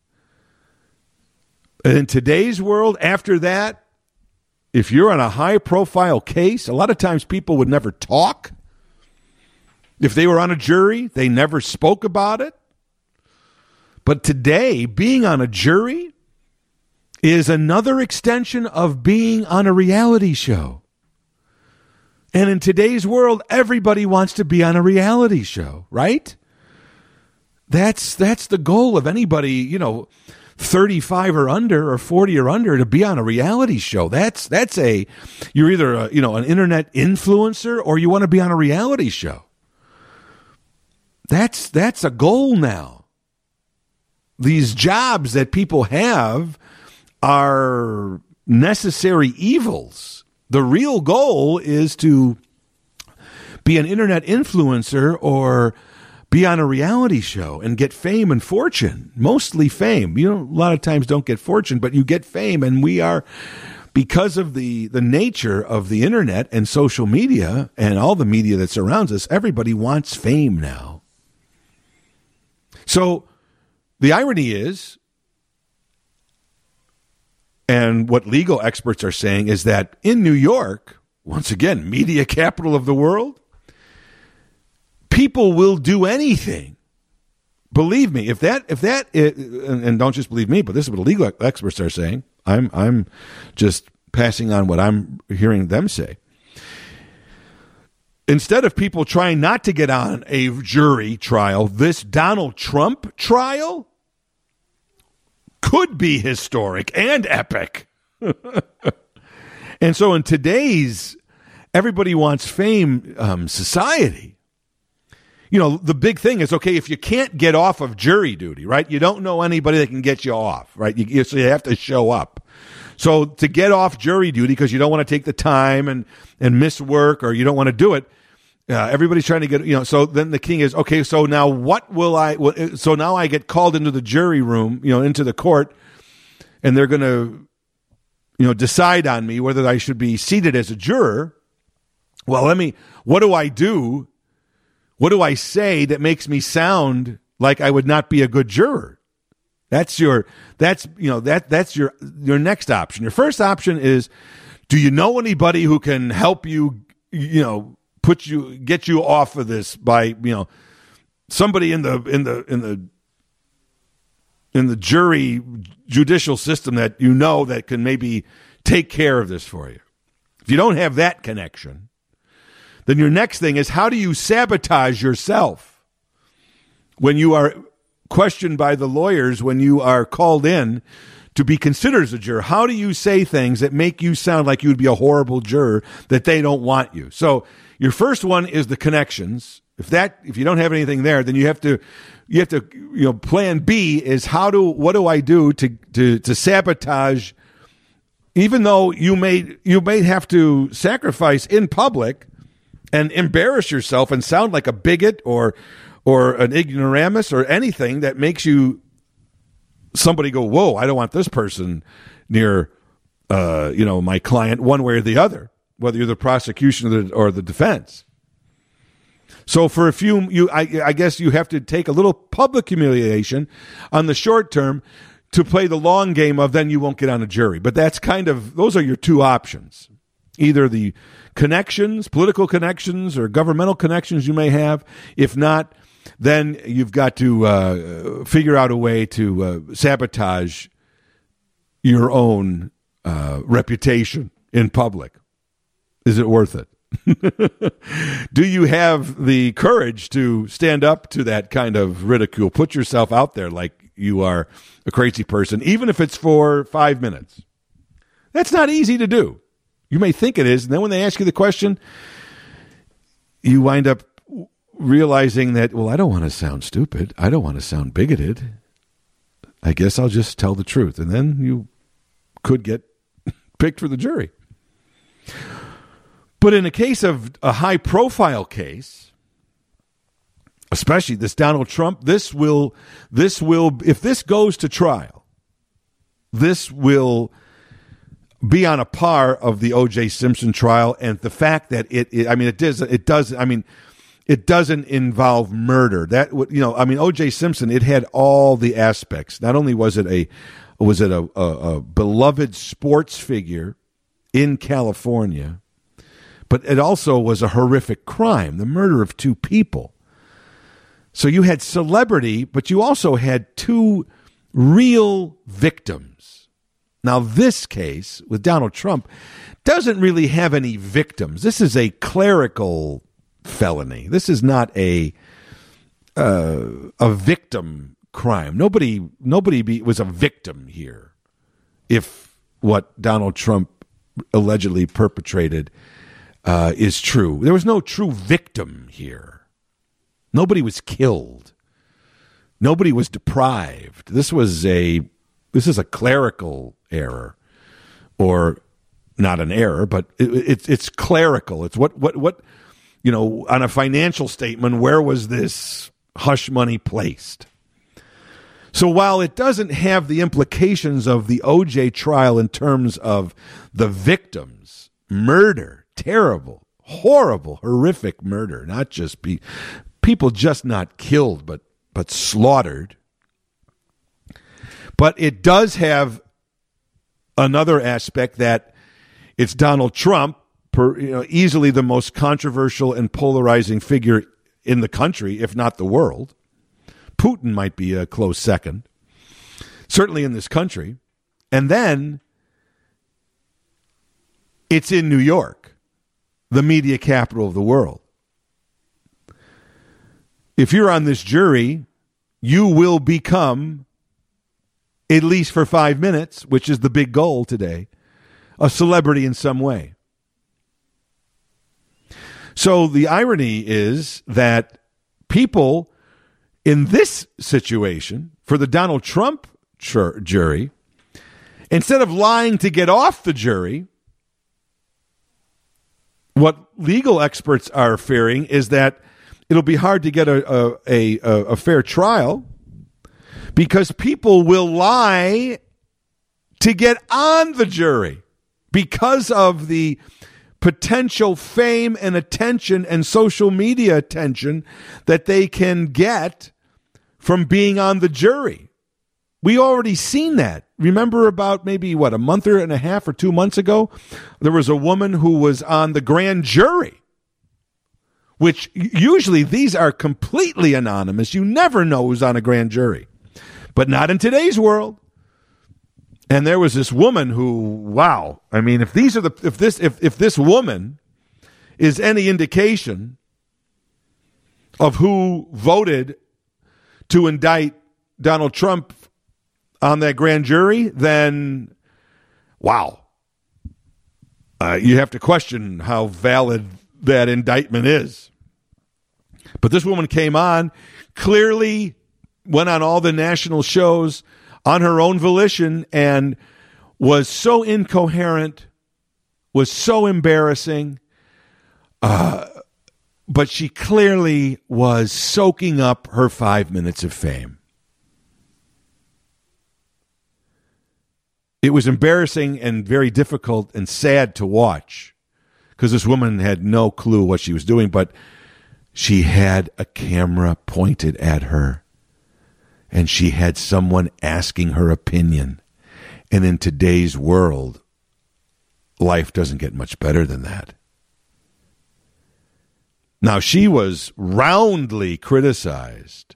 And in today's world, after that, if you're on a high-profile case, a lot of times people would never talk. If they were on a jury, they never spoke about it. But today, being on a jury is another extension of being on a reality show. And in today's world, everybody wants to be on a reality show, right? That's the goal of anybody, 35 or under or 40 or under, to be on a reality show. You're either an internet influencer, or you want to be on a reality show. That's a goal now. These jobs that people have are necessary evils. The real goal is to be an internet influencer or be on a reality show and get fame and fortune, mostly fame. A lot of times don't get fortune, but you get fame. And we are, because of the nature of the internet and social media and all the media that surrounds us, everybody wants fame now. So the irony is, and what legal experts are saying, is that in New York, once again, media capital of the world, people will do anything. Believe me, if that, and don't just believe me, but this is what legal experts are saying. I'm just passing on what I'm hearing them say. Instead of people trying not to get on a jury trial, this Donald Trump trial could be historic and epic. And so in today's everybody wants fame society, the big thing is, okay, if you can't get off of jury duty, right, you don't know anybody that can get you off, right? So you have to show up. So to get off jury duty, because you don't want to take the time and miss work, or you don't want to do it, everybody's trying to get, so then the king is, okay, so now so now I get called into the jury room, into the court, and they're going to, decide on me whether I should be seated as a juror. Well, what do I do? What do I say that makes me sound like I would not be a good juror? That's your next option. Your first option is, do you know anybody who can help you, get you off of this by, somebody in the jury judicial system that that can maybe take care of this for you. If you don't have that connection, then your next thing is, how do you sabotage yourself when you are questioned by the lawyers, when you are called in to be considered as a juror? How do you say things that make you sound like you would be a horrible juror, that they don't want you? So your first one is the connections. If you don't have anything there, then you have to plan B is what do I do to sabotage, even though you may have to sacrifice in public and embarrass yourself and sound like a bigot or an ignoramus or anything that makes somebody go, whoa, I don't want this person near, my client, one way or the other, whether you're the prosecution or the defense. So for a few, I guess you have to take a little public humiliation on the short term to play the long game of, then you won't get on a jury. But those are your two options. Either the connections, political connections, or governmental connections you may have. If not, then you've got to figure out a way to sabotage your own reputation in public. Is it worth it? Do you have the courage to stand up to that kind of ridicule? Put yourself out there like you are a crazy person, even if it's for 5 minutes. That's not easy to do. You may think it is, and then when they ask you the question, you wind up realizing that, well, I don't want to sound stupid. I don't want to sound bigoted. I guess I'll just tell the truth. And then you could get picked for the jury. But in a case of a high-profile case, especially this Donald Trump, this will, if this goes to trial, this will be on a par of the O.J. Simpson trial, and the fact that it doesn't involve murder. O.J. Simpson, it had all the aspects. Not only was it a beloved sports figure in California, but it also was a horrific crime, the murder of two people. So you had celebrity, but you also had two real victims. Now, this case with Donald Trump doesn't really have any victims. This is a clerical felony. This is not a victim crime. Nobody was a victim here if what Donald Trump allegedly perpetrated is true. There was no true victim here. Nobody was killed. Nobody was deprived. This is a clerical error, or not an error, but it's clerical. It's what on a financial statement, where was this hush money placed? So while it doesn't have the implications of the OJ trial in terms of the victims, murder, terrible, horrible, horrific murder, not just people just not killed, but slaughtered. But it does have another aspect that it's Donald Trump, easily the most controversial and polarizing figure in the country, if not the world. Putin might be a close second, certainly in this country. And then it's in New York, the media capital of the world. If you're on this jury, you will become, at least for 5 minutes, which is the big goal today, a celebrity in some way. So the irony is that people in this situation, for the Donald Trump jury, instead of lying to get off the jury, what legal experts are fearing is that it'll be hard to get a fair trial because people will lie to get on the jury because of the potential fame and attention and social media attention that they can get from being on the jury. We already seen that. Remember about maybe, a month and a half or 2 months ago, there was a woman who was on the grand jury, which usually these are completely anonymous. You never know who's on a grand jury, but not in today's world. And there was this woman who, wow, I mean, if this woman is any indication of who voted to indict Donald Trump on that grand jury, then wow, you have to question how valid that indictment is. But this woman came on, clearly went on all the national shows on her own volition and was so incoherent, was so embarrassing, but she clearly was soaking up her 5 minutes of fame. It was embarrassing and very difficult and sad to watch because this woman had no clue what she was doing, but she had a camera pointed at her and she had someone asking her opinion. And in today's world, life doesn't get much better than that. Now, she was roundly criticized.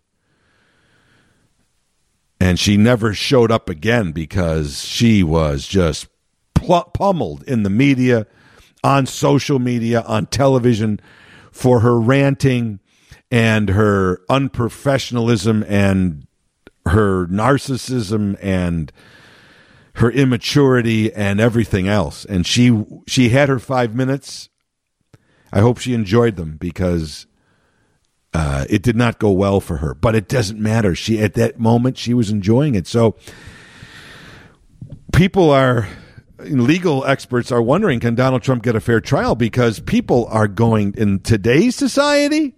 And she never showed up again because she was just pummeled in the media, on social media, on television for her ranting and her unprofessionalism and her narcissism and her immaturity and everything else. And she had her 5 minutes. I hope she enjoyed them because it did not go well for her, but it doesn't matter. At that moment, she was enjoying it. So legal experts are wondering, can Donald Trump get a fair trial? Because people are going, in today's society,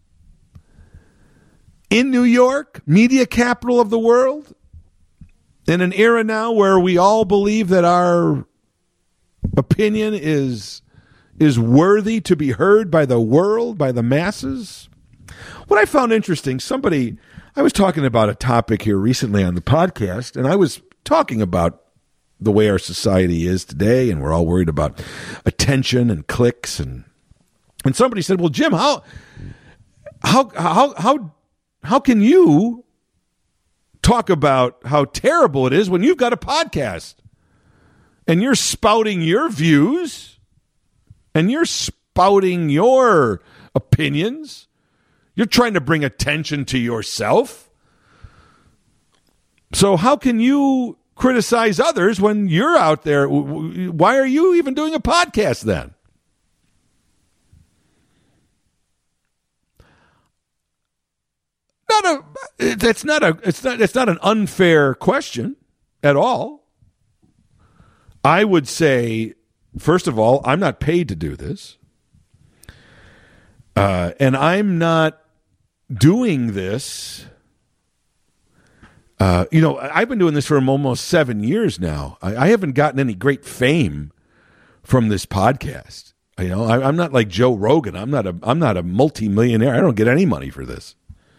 in New York, media capital of the world, in an era now where we all believe that our opinion is worthy to be heard by the world, by the masses. What I found interesting, I was talking about a topic here recently on the podcast, and I was talking about the way our society is today, and we're all worried about attention and clicks, and somebody said, "Well, Jim, how can you talk about how terrible it is when you've got a podcast and you're spouting your views and you're spouting your opinions? You're trying to bring attention to yourself. So how can you criticize others when you're out there? Why are you even doing a podcast then?" It's not an unfair question at all. I would say, first of all, I'm not paid to do this. And I'm not doing this. I've been doing this for almost 7 years now. I haven't gotten any great fame from this podcast. I'm not like Joe Rogan. I'm not a multimillionaire. I don't get any money for this.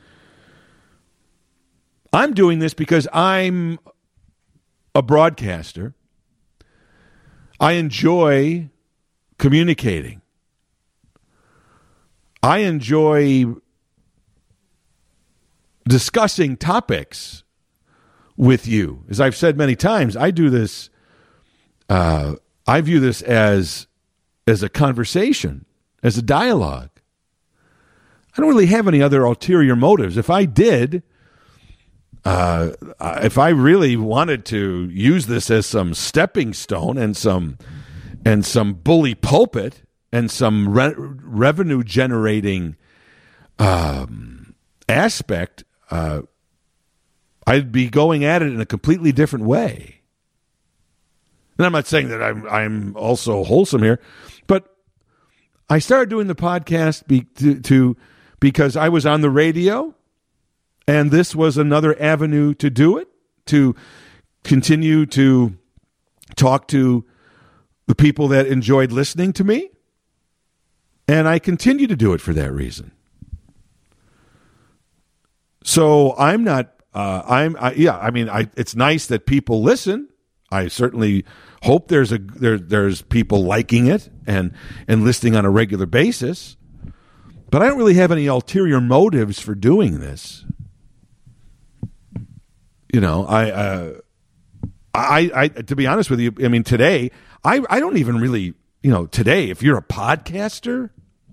I'm doing this because I'm a broadcaster. I enjoy communicating. I enjoy discussing topics with you. As I've said many times, I do this. I view this as a conversation, as a dialogue. I don't really have any other ulterior motives. If I did, if I really wanted to use this as some stepping stone and some bully pulpit and some revenue generating aspect, I'd be going at it in a completely different way. And I'm not saying that I'm also wholesome here, but I started doing the podcast because I was on the radio, and this was another avenue to do it, to continue to talk to the people that enjoyed listening to me, and I continue to do it for that reason. So I'm not. It's nice that people listen. I certainly hope there's people liking it and listening on a regular basis. But I don't really have any ulterior motives for doing this. You know, I to be honest with you, I mean, today I don't even really, today, if you're a podcaster,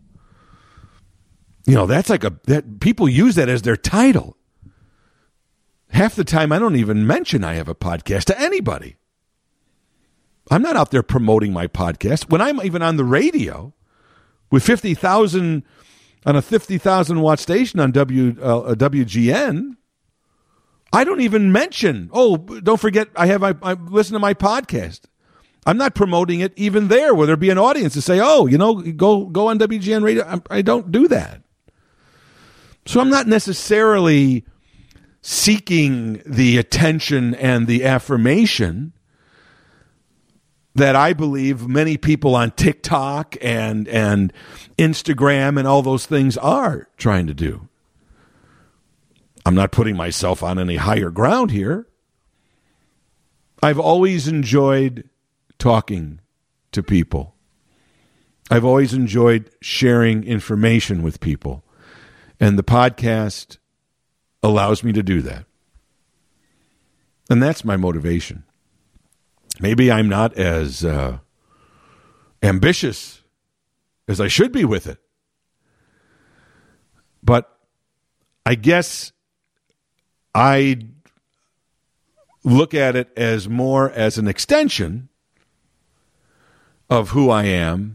that's that people use that as their title. Half the time, I don't even mention I have a podcast to anybody. I'm not out there promoting my podcast. When I'm even on the radio with 50,000 on a 50,000 watt station on WGN, I don't even mention, don't forget, I listen to my podcast. I'm not promoting it even there where there'd be an audience to say, go on WGN radio. I don't do that. So I'm not necessarily seeking the attention and the affirmation that I believe many people on TikTok and Instagram and all those things are trying to do. I'm not putting myself on any higher ground here. I've always enjoyed talking to people. I've always enjoyed sharing information with people. And the podcast allows me to do that. And that's my motivation. Maybe I'm not as ambitious as I should be with it. But I guess I look at it as more as an extension of who I am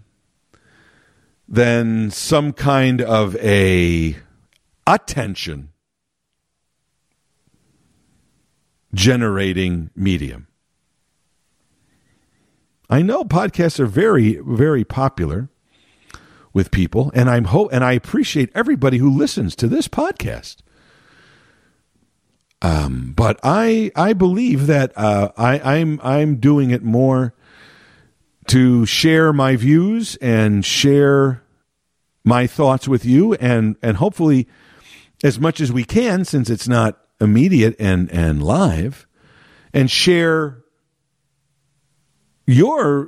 than some kind of a attention generating medium. I know podcasts are very, very popular with people, and I appreciate everybody who listens to this podcast. But I believe that I'm doing it more to share my views and share my thoughts with you, and hopefully as much as we can, since it's not immediate and live, and share your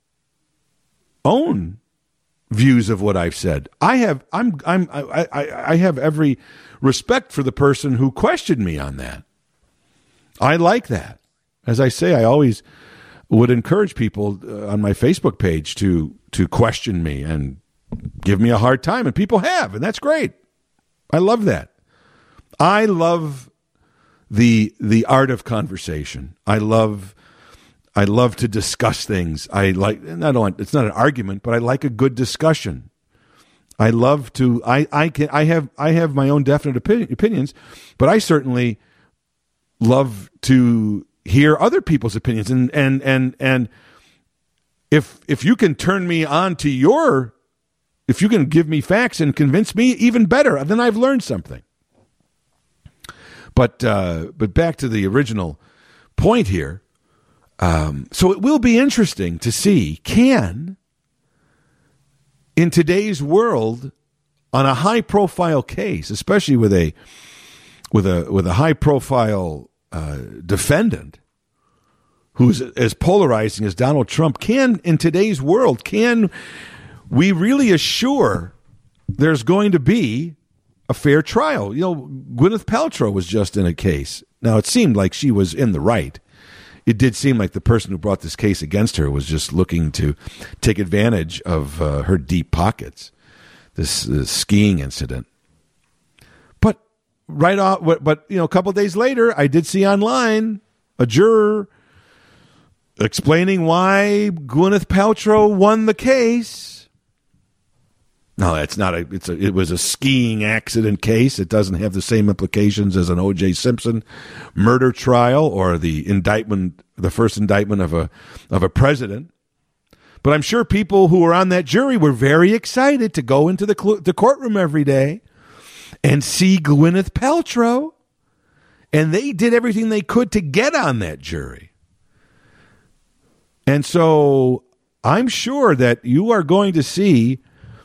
own views of what I've said. I have every respect for the person who questioned me on that. I like that. As I say, I always would encourage people on my Facebook page to question me and give me a hard time, and people have, and that's great. I love that. I love the art of conversation. I love to discuss things. It's not an argument, but I like a good discussion. I love to. I have my own definite opinions, but I certainly love to hear other people's opinions. And if you can turn me on to if you can give me facts and convince me, even better. Then I've learned something. But back to the original point here. So it will be interesting to see, in today's world, on a high-profile case, especially with a high-profile defendant who's as polarizing as Donald Trump, in today's world, can we really assure there's going to be a fair trial. Gwyneth Paltrow was just in a case. Now, it seemed like she was in the right. It did seem like the person who brought this case against her was just looking to take advantage of her deep pockets, this skiing incident. But a couple of days later, I did see online a juror explaining why Gwyneth Paltrow won the case. No, it's not it was a skiing accident case. It doesn't have the same implications as an O.J. Simpson murder trial or the first indictment of a president. But I'm sure people who were on that jury were very excited to go into the courtroom every day and see Gwyneth Paltrow, and they did everything they could to get on that jury. And so I'm sure that you are going to see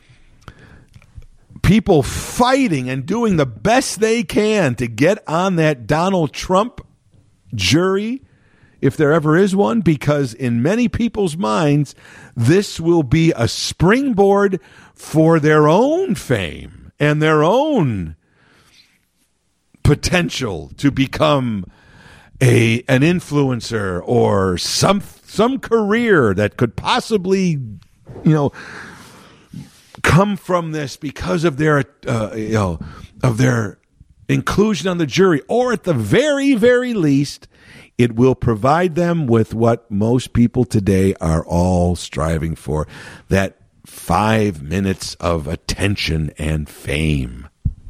people fighting and doing the best they can to get on that Donald Trump jury, if there ever is one, because in many people's minds, this will be a springboard for their own fame and their own potential to become an influencer or some career that could possibly, come from this because of their inclusion on the jury, or at the very, very least, it will provide them with what most people today are all striving for, that 5 minutes of attention and fame.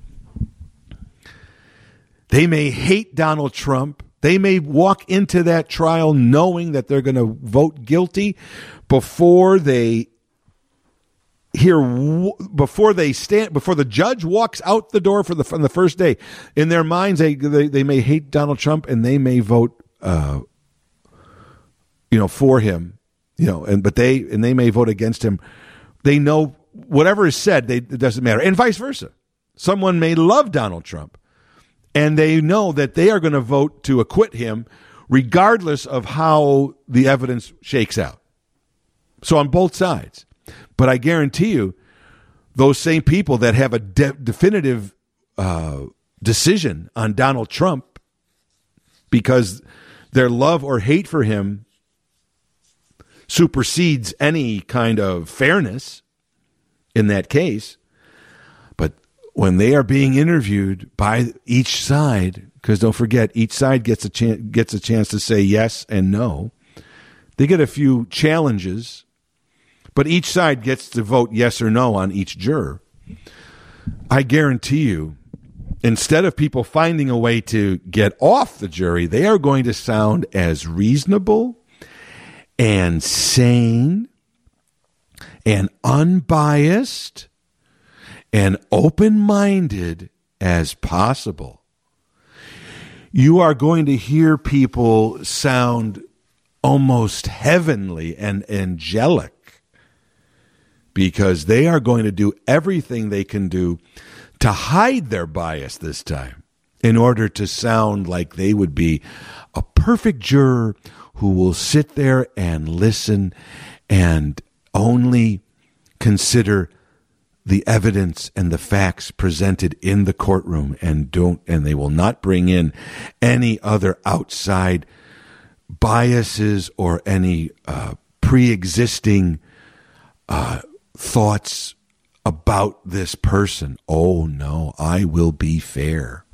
They may hate Donald Trump. They may walk into that trial knowing that they're going to vote guilty before the judge walks out the door from the first day. In their minds, they may hate Donald Trump and they may vote, for him, and they may vote against him. They know whatever is said, it doesn't matter, and vice versa. Someone may love Donald Trump, and they know that they are going to vote to acquit him, regardless of how the evidence shakes out. So on both sides. But I guarantee you, those same people that have a definitive decision on Donald Trump because their love or hate for him supersedes any kind of fairness in that case. But when they are being interviewed by each side, because don't forget, each side gets a chance to say yes and no. They get a few challenges, but each side gets to vote yes or no on each juror. I guarantee you, instead of people finding a way to get off the jury, they are going to sound as reasonable and sane and unbiased and open-minded as possible. You are going to hear people sound almost heavenly and angelic, because they are going to do everything they can do to hide their bias this time in order to sound like they would be a perfect juror who will sit there and listen and only consider the evidence and the facts presented in the courtroom, and they will not bring in any other outside biases or any pre-existing thoughts about this person. Oh no, I will be fair.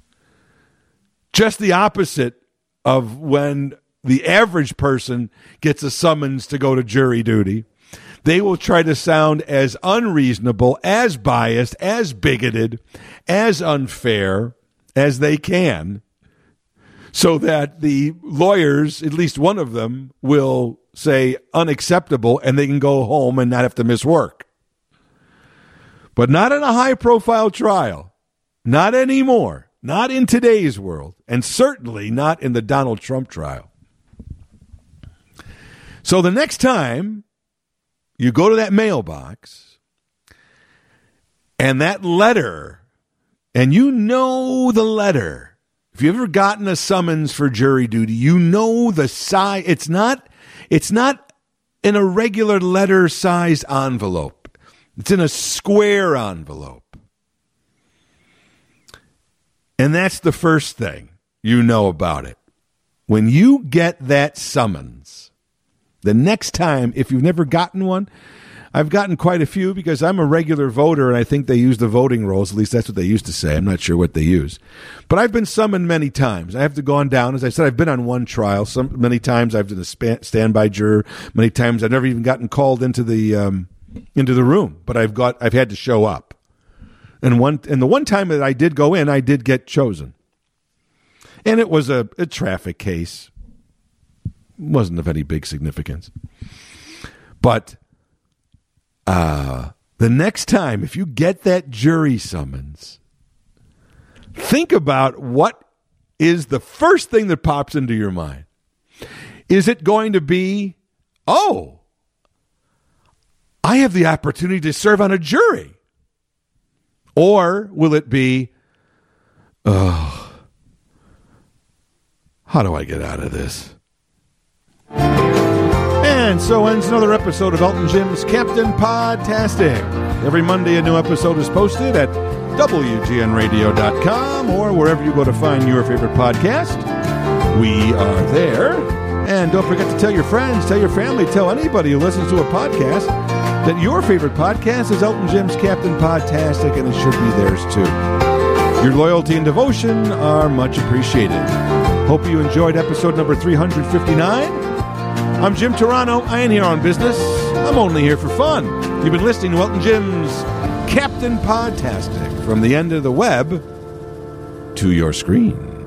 Just the opposite of when the average person gets a summons to go to jury duty. They will try to sound as unreasonable, as biased, as bigoted, as unfair as they can, so that the lawyers, at least one of them, will say unacceptable and they can go home and not have to miss work. But not in a high-profile trial. Not anymore. Not in today's world. And certainly not in the Donald Trump trial. So the next time you go to that mailbox and that letter, and you know the letter. If you've ever gotten a summons for jury duty, you know the size. It's not in a regular letter-sized envelope. It's in a square envelope. And that's the first thing you know about it. When you get that summons, the next time, if you've never gotten one, I've gotten quite a few because I'm a regular voter and I think they use the voting rolls. At least that's what they used to say. I'm not sure what they use. But I've been summoned many times. I have gone down. As I said, I've been on one trial. Many times I've been a standby juror. Many times I've never even gotten called into the room. But I've had to show up. And the one time that I did go in, I did get chosen. And it was a traffic case. It wasn't of any big significance. But the next time, if you get that jury summons, think about what is the first thing that pops into your mind. Is it going to be, oh, I have the opportunity to serve on a jury? Or will it be, oh, how do I get out of this? And so ends another episode of Elton Jim's Captain Podtastic. Every Monday a new episode is posted at WGNradio.com or wherever you go to find your favorite podcast. We are there. And don't forget to tell your friends, tell your family, tell anybody who listens to a podcast that your favorite podcast is Elton Jim's Captain Podtastic, and it should be theirs too. Your loyalty and devotion are much appreciated. Hope you enjoyed episode number 359. I'm Jim Turano. I ain't here on business. I'm only here for fun. You've been listening to Elton Jim's Captain Podtastic, from the end of the web to your screen.